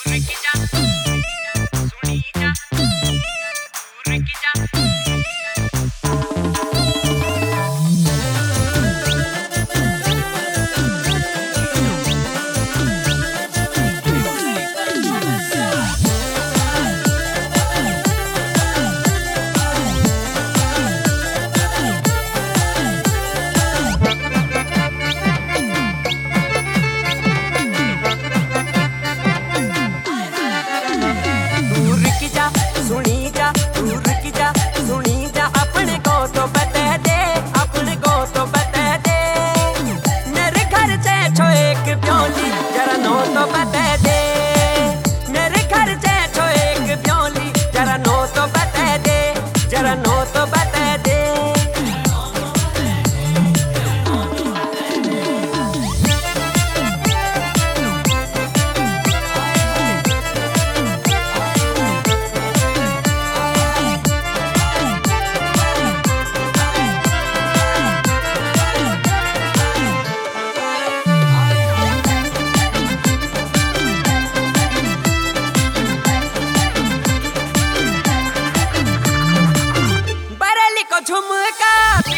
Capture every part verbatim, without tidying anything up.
झुमका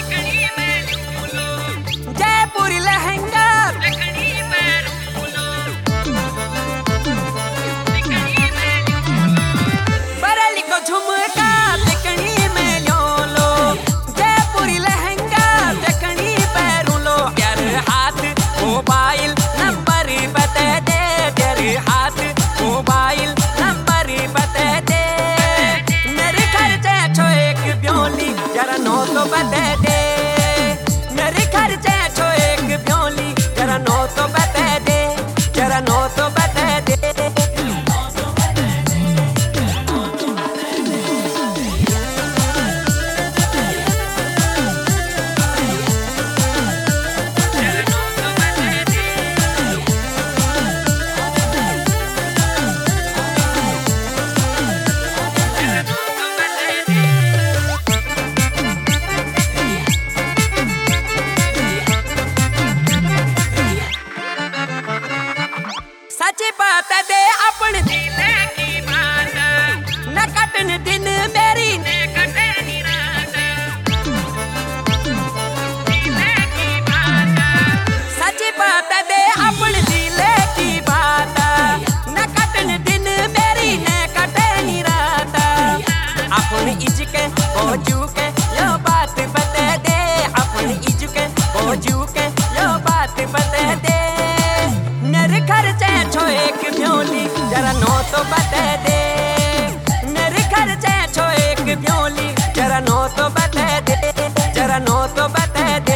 जयपुरी लहंगा बरेली को झुमका देखनी में लो लो जयपुरी लहंगा देखनी पैरू लो तेरे हाथ मोबाइल नंबर बता दे तेरे हाथ मोबाइल नंबर बता दे मेरे घर से छो एक ब्योली जरा नो तो बता दे मेरे घर से छो एक ब्योली जरा नो तो बता दे जरा नो तो बता दे सच बात दे अपने दिल की बात न कटन दिन मेरी न कटनी रात दिल की बात सच बात दे अपने दिल की बात न कटन दिन मेरी न कटनी रात अपनी इजके बोझू के यो बात बता दे अपनी इजके बोझू के यो बात बता दे मेरे घर से छो एक ब्योली जरा नो तो बता दे मेरे घर से छो एक ब्योली जरा नो तो बता दे जरा नो तो बता दे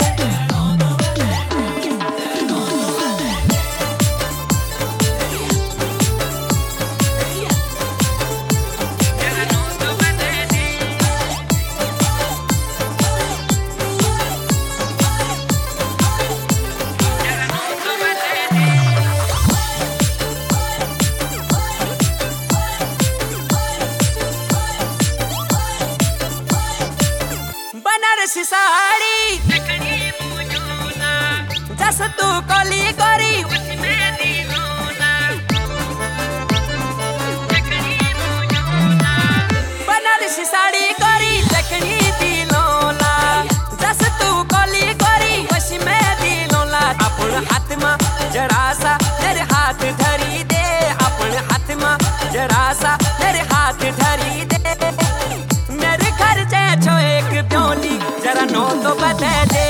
बनारसी साड़ी जस तू कोली गोरी बनारसी साड़ी गोरी देखनी दिलोला जस तू कोली गोरी वश में दिलोला अपन हाथ में जरा सा मेरे हाथ धरी दे अपन हाथ में जरा सा मेरे हाथ धरी दे मेरे घर से छो एक ब्योली जरा नो तो बता दे